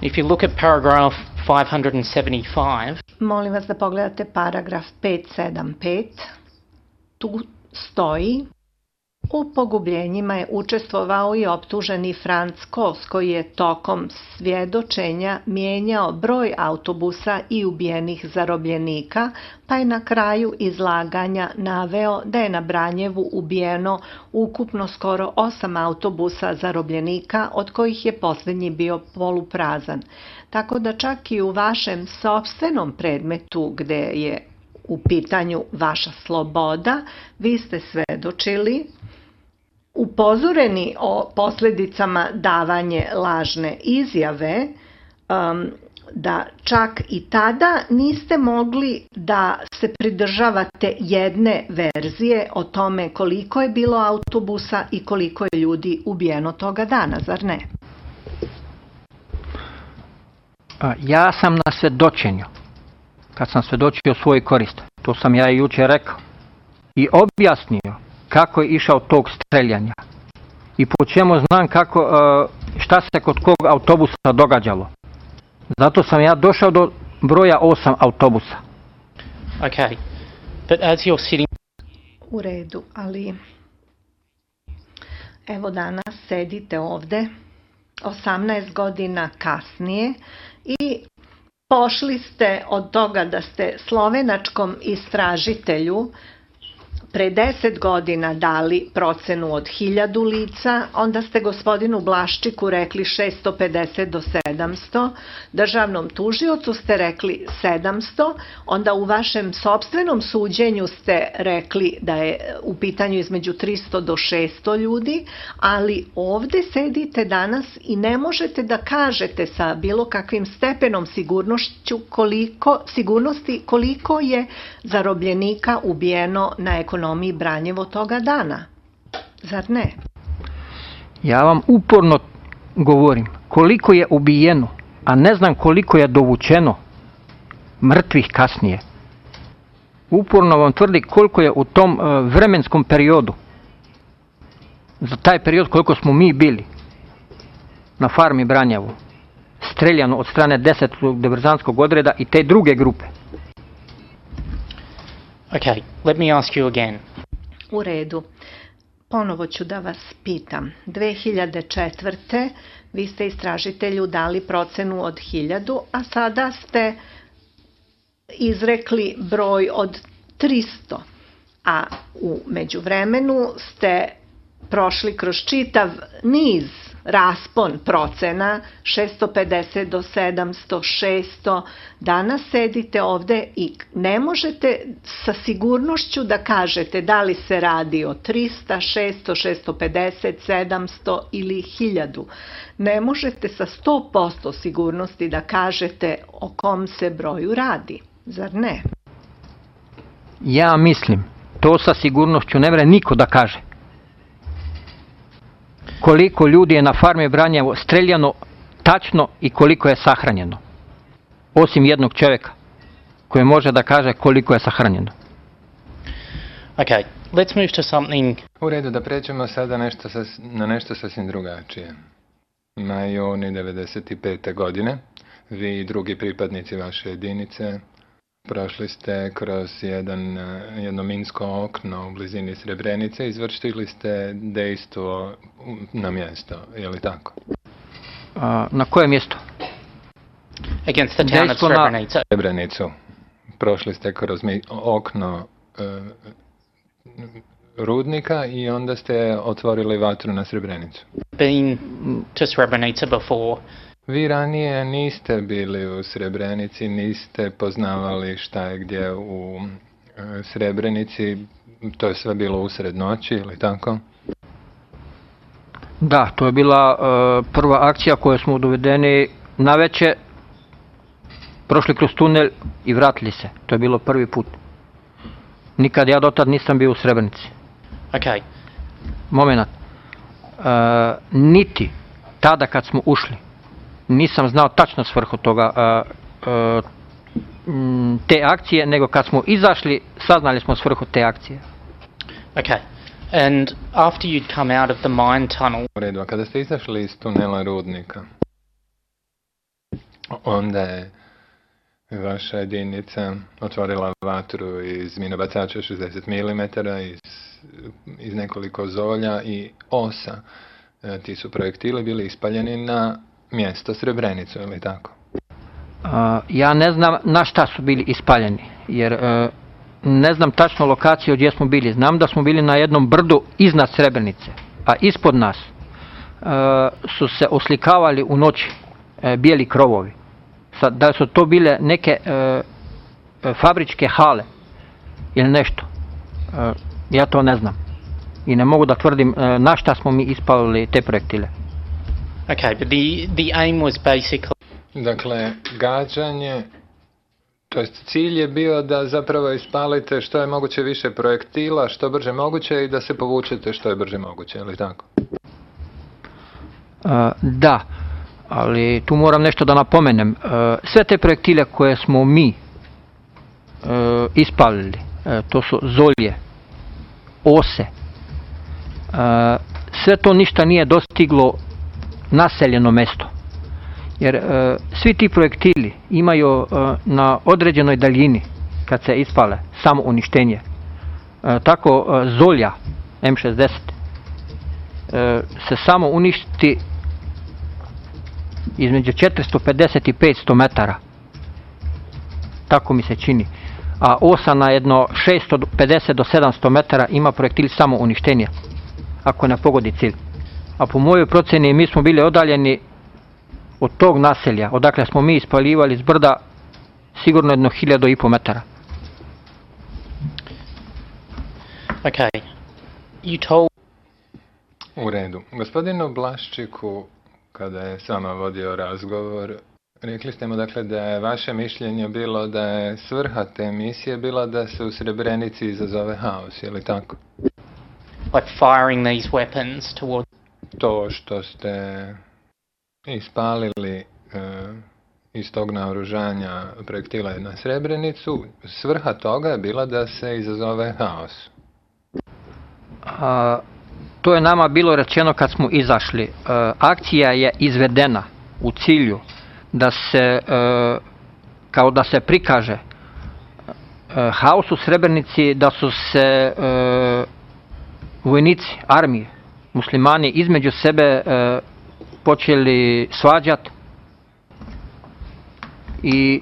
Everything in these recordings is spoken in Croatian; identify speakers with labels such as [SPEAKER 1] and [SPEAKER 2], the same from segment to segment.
[SPEAKER 1] If you look at paragraph 575,
[SPEAKER 2] molim vas da pogledate paragraf 575. Tu stoji: u pogubljenjima je učestvovao i optuženi Franz Kos, koji je tokom svjedočenja mijenjao broj autobusa i ubijenih zarobljenika, pa je na kraju izlaganja naveo da je na Branjevu ubijeno ukupno skoro 8 autobusa zarobljenika, od kojih je posljednji bio poluprazan. Tako da čak i u vašem sopstvenom predmetu, gdje je u pitanju vaša sloboda, vi ste svedočili, upozoreni o posljedicama davanje lažne izjave, da čak i tada niste mogli da se pridržavate jedne verzije o tome koliko je bilo autobusa i koliko je ljudi ubijeno toga dana, zar ne?
[SPEAKER 3] Ja sam na svedočenju, kad sam svedočio svoj korist, to sam ja i jučer rekao, i objasnio kako je išao tog streljanja i po čemu znam šta se kod kog autobusa događalo. Zato sam ja došao do broja 8 autobusa.
[SPEAKER 1] Okay, but as you're sitting...
[SPEAKER 2] U redu, ali evo danas sedite ovdje, 18 godina kasnije, i pošli ste od toga da ste slovenačkom istražitelju pre 10 godina dali procenu od 1000 lica, onda ste gospodinu Blaščiku rekli 650 do 700, državnom tužiocu ste rekli 700, onda u vašem sopstvenom suđenju ste rekli da je u pitanju između 300 do 600 ljudi, ali ovdje sedite danas i ne možete da kažete sa bilo kakvim stepenom sigurnosti koliko je zarobljenika ubijeno na ekonomiji Branjevo toga dana. Zar ne?
[SPEAKER 3] Ja vam uporno govorim koliko je ubijeno, a ne znam koliko je dovučeno mrtvih kasnije. Uporno vam tvrdi koliko je u tom vremenskom periodu, za taj period koliko smo mi bili na farmi Branjevo, streljano od strane 10. diverzantskog odreda i te druge grupe.
[SPEAKER 1] Okay, let me ask you again.
[SPEAKER 2] U redu. Ponovo ću da vas pitam. 2004. vi ste istražitelju dali procenu od 1000, a sada ste izrekli broj od 300. A u međuvremenu ste prošli kroz čitav niz raspon procena, 650 do 700, 600. Danas sedite ovdje i ne možete sa sigurnošću da kažete da li se radi o 300, 600, 650, 700 ili 1000. Ne možete sa 100% sigurnosti da kažete o kom se broju radi, zar ne?
[SPEAKER 3] Ja mislim, to sa sigurnošću ne može niko da kaže. Koliko ljudi je na farmi Branjevo streljano tačno i koliko je sahranjeno. Osim jednog čovjeka koji može da kaže koliko je sahranjeno.
[SPEAKER 1] Okay, let's move to something...
[SPEAKER 4] U redu, da pređemo sada na nešto sasvim drugačije. Maj juni 95. godine, vi i drugi pripadnici vaše jedinice prošli ste kroz jedno minsko okno u blizini Srebrenice i izvršili ste dejstvo na mjesto, je li tako?
[SPEAKER 3] Na koje mjesto?
[SPEAKER 1] Against the town of Srebrenica.
[SPEAKER 4] Srebrenicu. Prošli ste kroz okno rudnika i onda ste otvorili vatru na Srebrenicu.
[SPEAKER 1] Been to Srebrenica before.
[SPEAKER 4] Vi ranije niste bili u Srebrenici, niste poznavali šta je gdje u Srebrenici, to je sve bilo usred noći, ili tako?
[SPEAKER 3] Da, to je bila prva akcija koju smo dovedeni navečer, prošli kroz tunel i vratili se. To je bilo prvi put. Nikad ja dotad nisam bio u Srebrenici.
[SPEAKER 1] Okay.
[SPEAKER 3] Moment. Niti tada kad smo ušli, nisam znao tačno svrhu toga, te akcije, nego kad smo izašli, saznali smo svrhu te akcije.
[SPEAKER 1] Okay. And after you'd come out of the mine tunnel...
[SPEAKER 4] U redu, a kada ste izašli iz tunela rudnika, onda je vaša jedinica otvorila vatru iz minobacača 60 mm, iz nekoliko zolja i osa. Ti su projektili bili ispaljeni na mjesto Srebrenicu, ili tako?
[SPEAKER 3] Ja ne znam na šta su bili ispaljeni, jer ne znam tačno lokaciju gdje smo bili. Znam da smo bili na jednom brdu iznad Srebrenice, a ispod nas su se oslikavali u noći bijeli krovovi. Sad, da su to bile neke fabričke hale ili nešto, ja to ne znam. I ne mogu da tvrdim na šta smo mi ispalili te projektile.
[SPEAKER 1] Okay, but the aim was basically...
[SPEAKER 4] Dakle, gađanje, to jest cilj je bio da zapravo ispalite što je moguće više projektila, što brže moguće i da se povučete što je brže moguće, ili tako?
[SPEAKER 3] Da, ali tu moram nešto da napomenem. Sve te projektile koje smo mi ispalili, to su zolje, ose, sve to ništa nije dostiglo naseljeno mesto. Jer svi ti projektili imaju na određenoj daljini, kad se ispale, samo uništenje. Tako zolja M60 se samo uništi između 450 i 500 metara. Tako mi se čini. A osa na jedno 650 do 700 metara ima projektil samo uništenja, ako ne pogodi cilj. A po mojoj procjeni mi smo bili odaljeni od tog naselja, odakle smo mi ispaljivali s brda, sigurno jedno 1500 metara.
[SPEAKER 1] Okay. You told...
[SPEAKER 4] U redu. Gospodinu Blaščiku, kada je s vama vodio razgovor, rekli ste mu dakle da je vaše mišljenje bilo da je svrha te misije bila da se u Srebrenici izazove haos, je li tako?
[SPEAKER 1] Like firing these weapons towards...
[SPEAKER 4] To što ste ispalili iz tog naoružanja projektila na Srebrenicu, svrha toga je bila da se izazove haos.
[SPEAKER 3] To je nama bilo rečeno kad smo izašli. Akcija je izvedena u cilju da se, kao da se prikaže haos u Srebrenici, da su se vojnici, armije, muslimani između sebe počeli svađati i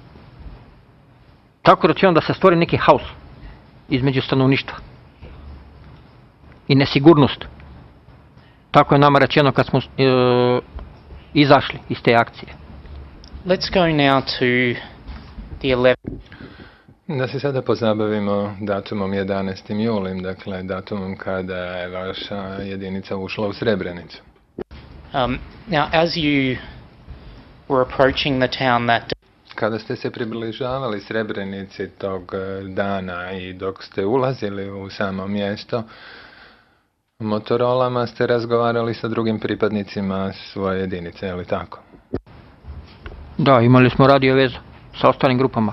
[SPEAKER 3] tako rečeno da se stvori neki haos između stanovništva i nesigurnost. Tako je nama rečeno kad smo izašli iz te akcije.
[SPEAKER 1] Let's go now to the 11th.
[SPEAKER 4] Da se sada pozabavimo datumom 11. julim, dakle datumom kada je vaša jedinica ušla u Srebrenicu.
[SPEAKER 1] Now, as you were approaching the town that day,
[SPEAKER 4] kada ste se približavali Srebrenici tog dana i dok ste ulazili u samo mjesto, Motorolama ste razgovarali sa drugim pripadnicima svoje jedinice, je li tako?
[SPEAKER 3] Da, imali smo radio vezu sa ostalim grupama.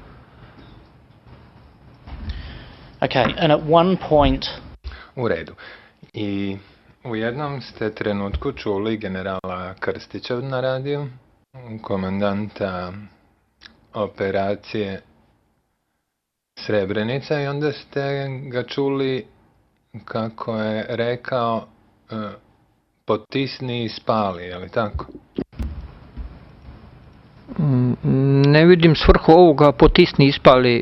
[SPEAKER 1] Okay, and at one point...
[SPEAKER 4] U redu. I u jednom ste trenutku čuli generala Krstića na radiju, komandanta operacije Srebrenica, i onda ste ga čuli kako je rekao potisni i spali, je li tako?
[SPEAKER 3] Ne vidim svrhu ovoga potisni i spali.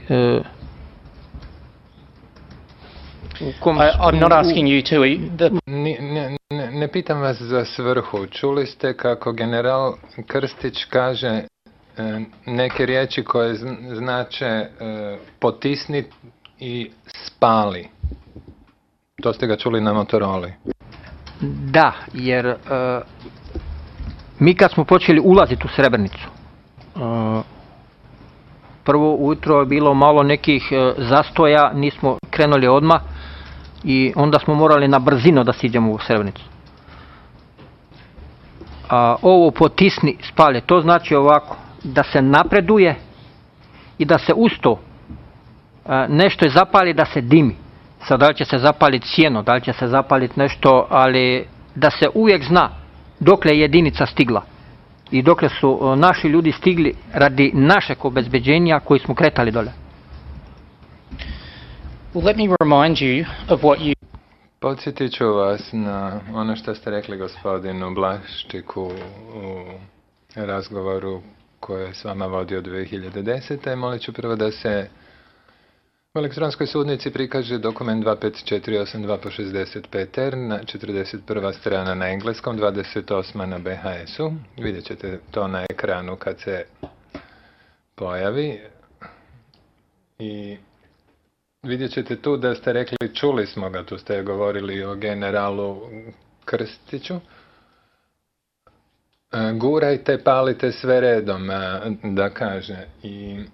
[SPEAKER 1] I'm not asking you to...
[SPEAKER 4] Ne pitam vas za svrhu. Čuli ste kako general Krstić kaže neke riječi koje znače potisni i spali. To ste ga čuli na Motoroli?
[SPEAKER 3] Da, jer mi kad smo počeli ulaziti u Srebrenicu, prvo ujutro je bilo malo nekih zastoja, nismo krenuli odmah i onda smo morali na brzinu da siđemo u Srebrenicu. Ovo potisni spale, to znači ovako, da se napreduje i da se uz to nešto zapali, da se dimi. Sad, da li će se zapaliti sjeno, da li će se zapaliti nešto, ali da se uvijek zna dokle je jedinica stigla. i dokle su naši ljudi stigli radi našeg obezbeđenja koji smo kretali dole.
[SPEAKER 1] Well, let me remind you of what you...
[SPEAKER 4] Podsjetit ću vas na ono što ste rekli gospodinu Blaščiku u razgovoru koje je s vama vodio 2010. Molit ću prvo da se u elektronskoj sudnici prikaže dokument 25482 po 65R, na 41. strana na engleskom, 28. na BHS-u. Vidjet ćete to na ekranu kad se pojavi. I vidjet ćete tu da ste rekli, čuli smo ga, tu ste govorili o generalu Krstiću. Gurajte, palite sve redom, da kaže. I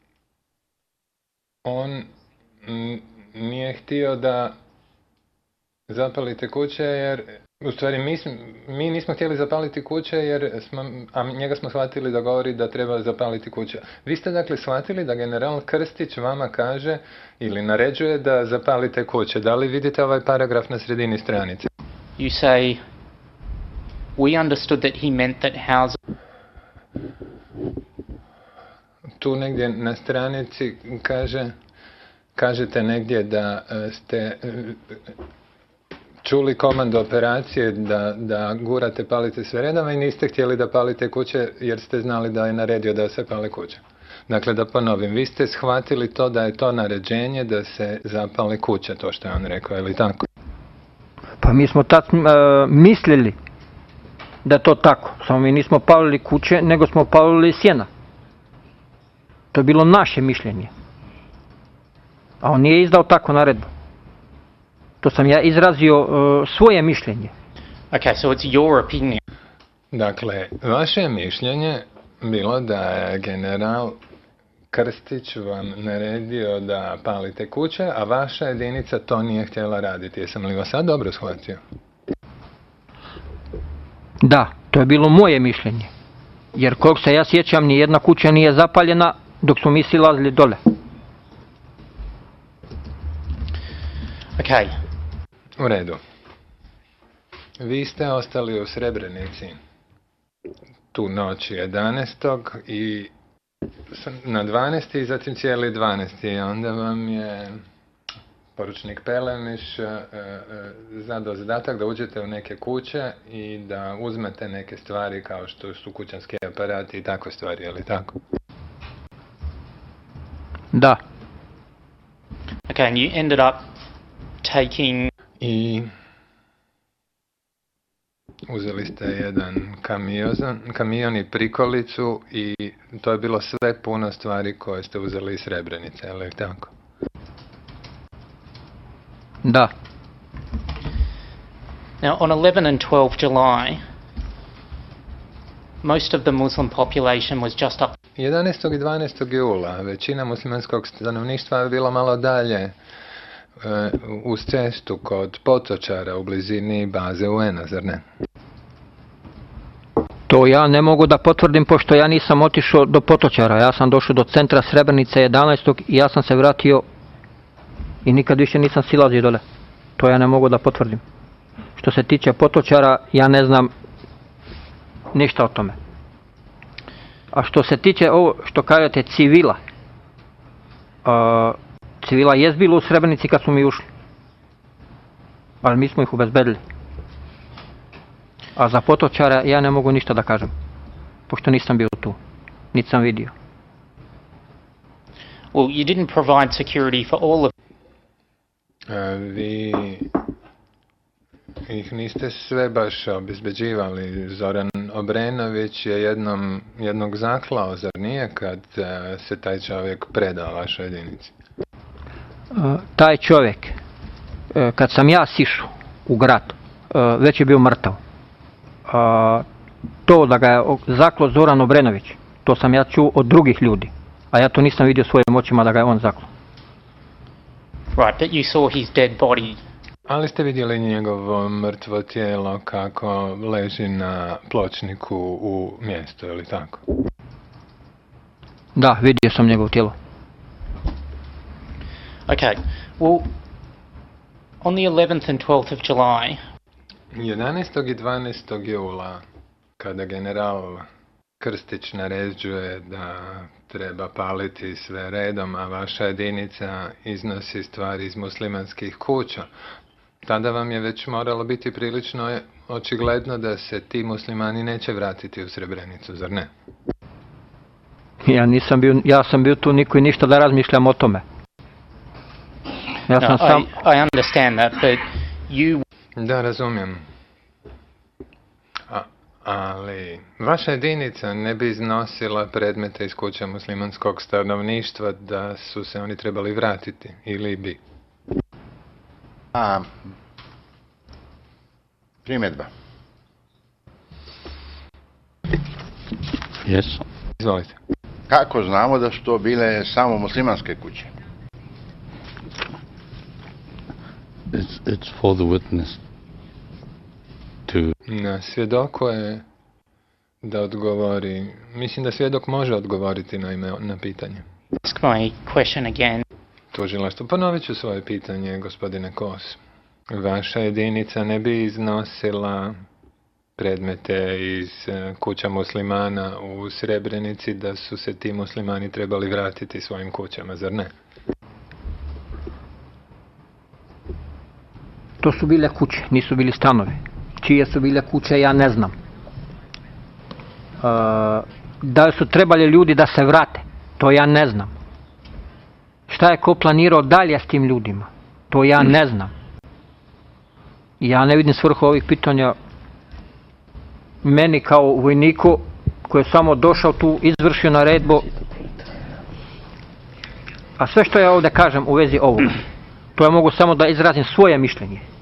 [SPEAKER 4] on nije htio da zapalite kuće, jer u stvari mi nismo htjeli zapaliti kuće, a njega smo shvatili da govori da treba zapaliti kuće. Vi ste dakle shvatili da general Krstić vama kaže ili naređuje da zapalite kuće. Da li vidite ovaj paragraf na sredini stranice?
[SPEAKER 1] You say, we understood that he meant that houses...
[SPEAKER 4] Tu negdje na stranici kažete negdje da ste čuli komandu operacije da gurate, palite sve redom i niste htjeli da palite kuće jer ste znali da je naredio da se pale kuće. Dakle, da ponovim, vi ste shvatili to da je to naređenje da se zapale kuće, to što je on rekao, je li tako?
[SPEAKER 3] Pa mi smo tad mislili da je to tako, samo mi nismo palili kuće, nego smo palili sjena. To je bilo naše mišljenje. A on nije izdao tako naredbu. To sam ja izrazio svoje mišljenje.
[SPEAKER 1] Okay, so it's your opinion.
[SPEAKER 4] Dakle, vaše mišljenje bilo da je general Krstić vam naredio da palite kuće, a vaša jedinica to nije htjela raditi. Jesam li vas sad dobro shvatio?
[SPEAKER 3] Da, to je bilo moje mišljenje. Jer kog se ja sjećam, ni jedna kuća nije zapaljena dok su mi silazili dole.
[SPEAKER 1] Okay.
[SPEAKER 4] U redu. Vi ste ostali u Srebrenici tu noć 11. i na 12. i zatim cijeli 12. I onda vam je poručnik Pelemiš zadao zadatak da uđete u neke kuće i da uzmete neke stvari kao što su kućanski aparati i takve stvari, je li tako?
[SPEAKER 3] Da.
[SPEAKER 1] Okay, and you ended up taking...
[SPEAKER 4] I uzeli ste jedan kamion i prikolicu i to je bilo sve puno stvari koje ste uzeli iz Srebrenice, je li tako?
[SPEAKER 3] Da.
[SPEAKER 1] Now, on 11 and 12 July, most of the Muslim population was just up...
[SPEAKER 4] 11. i 12. jula većina muslimanskog stanovništva je bila malo dalje uz cestu kod Potočara u blizini baze UN-a, zar ne?
[SPEAKER 3] To ja ne mogu da potvrdim pošto ja nisam otišao do Potočara. Ja sam došao do centra Srebrenice 11. i ja sam se vratio i nikad više nisam silazio dole. To ja ne mogu da potvrdim. Što se tiče Potočara, ja ne znam ništa o tome. A što se tiče ovo što kažete civila, civila je bilo u Srebrenici kad smo mi ušli, ali mi smo ih obezbedili. A za Potočara ja ne mogu ništa da kažem, pošto nisam bio tu, niti sam vidio.
[SPEAKER 1] Well, you didn't provide security for all of...
[SPEAKER 4] Vi ih niste sve baš obezbeđivali. Zoran Obrenović je jednog zaklao, zar nije, kad se taj čovjek predao vašoj jedinici?
[SPEAKER 3] Taj čovjek, kad sam ja sišao u grad, već je bio mrtav. To da ga je zaklo Zoran Obrenović, to sam ja čuo od drugih ljudi, a ja to nisam vidio svojim očima da ga je on zaklo.
[SPEAKER 1] Right, but you saw his dead body.
[SPEAKER 4] Ali ste vidjeli njegovo mrtvo tijelo kako leži na pločniku u mjestu, je li tako?
[SPEAKER 3] Da, vidio sam njegovo tijelo.
[SPEAKER 1] Okay, well, on the 11th and 12th of July...
[SPEAKER 4] 11. i 12. jula, kada general Krstić naređuje da treba paliti sve redom, a vaša jedinica iznosi stvari iz muslimanskih kuća, tada vam je već moralo biti prilično očigledno da se ti muslimani neće vratiti u Srebrenicu, zar ne?
[SPEAKER 3] Ja sam bio tu, niko i ništa da razmišljam o tome.
[SPEAKER 1] I understand that, but you...
[SPEAKER 4] Da, razumijem. Ali vaša jedinica ne bi iznosila predmete iz kuća muslimanskog stanovništva da su se oni trebali vratiti, ili bi?
[SPEAKER 5] Primjedba.
[SPEAKER 6] Yes.
[SPEAKER 4] Izvolite.
[SPEAKER 5] Kako znamo da su to bile samo muslimanske kuće?
[SPEAKER 6] It's for the witness to...
[SPEAKER 4] Na svjedoku je da odgovori. Mislim da svjedok može odgovoriti na pitanje.
[SPEAKER 1] Ask my question again.
[SPEAKER 4] Tužilaštvo, ponovit ću svoje pitanje, gospodine Kos. Vaša jedinica ne bi iznosila predmete iz kuća muslimana u Srebrenici da su se ti muslimani trebali vratiti svojim kućama, zar ne?
[SPEAKER 3] To su bile kuće, nisu bili stanovi. Čije su bile kuće, ja ne znam. Da su trebali ljudi da se vrate, to ja ne znam. Šta je ko planirao dalje s tim ljudima, to ja ne znam. Ja ne vidim svrhu ovih pitanja meni kao vojniku koji je samo došao tu, izvršio naredbu. A sve što ja ovdje kažem u vezi ovoga, to ja mogu samo da izrazim svoje mišljenje.